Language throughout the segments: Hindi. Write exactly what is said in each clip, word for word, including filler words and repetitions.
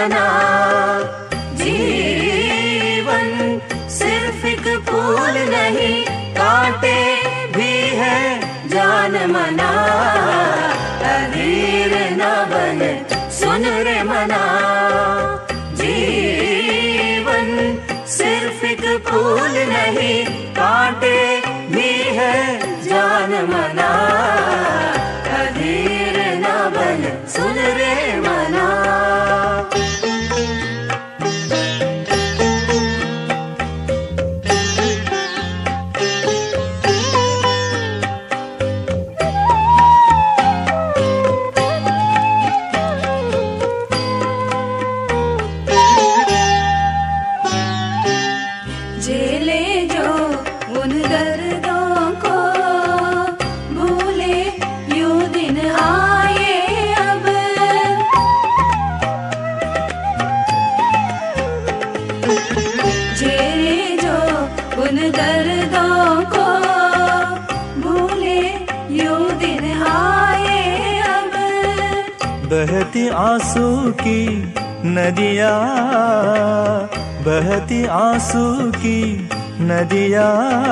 मना। जीवन सिर्फ एक फूल नहीं, कांटे भी है जान मना। अधीर न बन सुन रे मना। जीवन सिर्फ एक फूल नहीं, कांटे भी है जान मना। अधीर न बन सुन रे मना। झेले जो उन दर्दों को, भूले यूं दिन आए अब। झेले जो उन दर्दों को, भूले यूं दिन आए अब। बहती आंसू की नदियाँ, बहती आंसू की नदियाँ,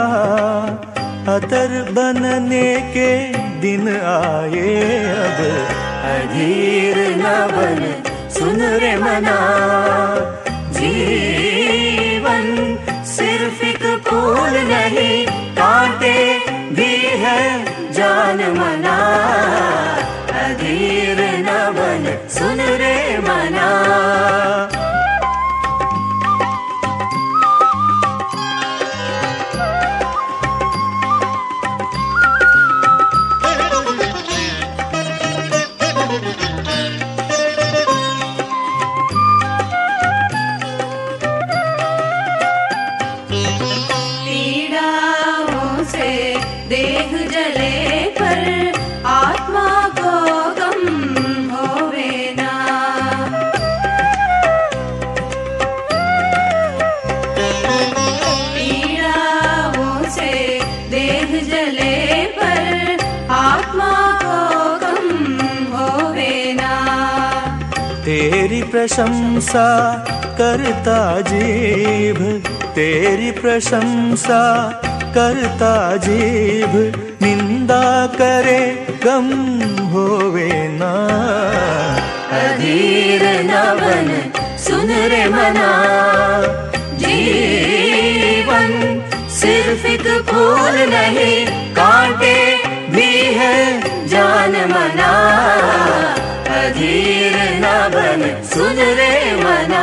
अतर बनने के दिन आए अब। अधीर न बन सुन रे मना। जीवन सिर्फ एक फूल नहीं, कांटे भी है जान मना। अधीर न बन सुन रे मना। पीड़ाओं से देह जले पर आत्मा को गम होवे ना। पीड़ाओं से देह जले पर आत्मा को गम होवे ना। तेरी प्रशंसा करता जीभ, तेरी प्रशंसा करता जीभ, निंदा करे गम होवे ना। अधीर न बन सुन रे मना। जीवन सिर्फ एक फूल नहीं, कांटे भी है जान मना। अधीर न बन सुन रे मना।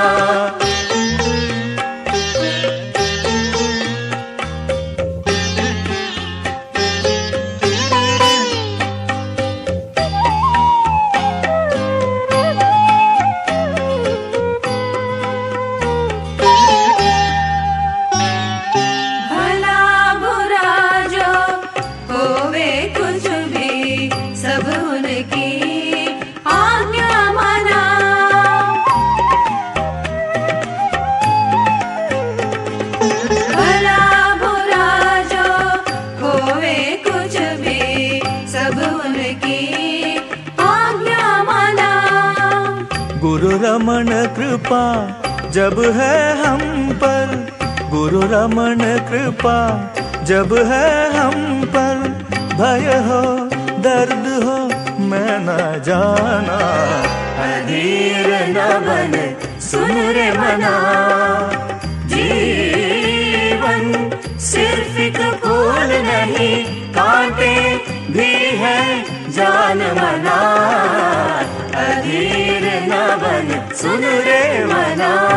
भला बुरा जो होवे कुछ भी, सब उनकी आज्ञा मना। भला बुरा जो होवे कुछ भी, सब उनकी आज्ञा मना। गुरु रमण कृपा जब है हम पर, गुरु रमण कृपा जब है हम पर, भय हो दर्द हो मैं न जाना। अधीर न बन सुन रे मना। जीवन सिर्फ एक फूल नहीं, कांटे भी है जान मना। अधीर न बन सुन रे मना।